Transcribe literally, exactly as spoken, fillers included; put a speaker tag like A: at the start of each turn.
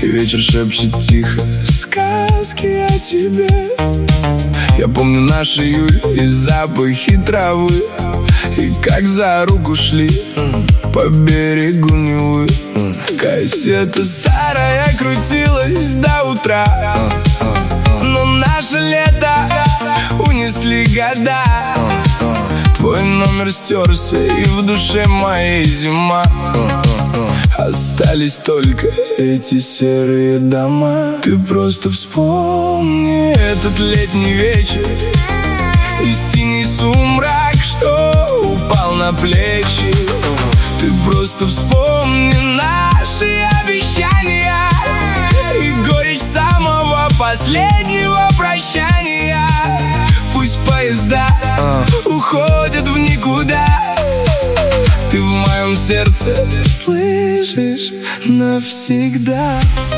A: И вечер шепчет тихо сказки о тебе. Я помню наш июль и запахи травы, и как за руку шли по берегу Невы. Кассета старая крутилась до утра, но наше лето унесли года. Твой номер стерся, и в душе моей зима. Остались только эти серые дома. Ты просто вспомни этот летний вечер и синий сумрак, что упал на плечи. Ты просто вспомни наши обещания и горечь самого последнего прощания. Пусть поезда уходят в никуда, ты в моем сердце слышишь навсегда.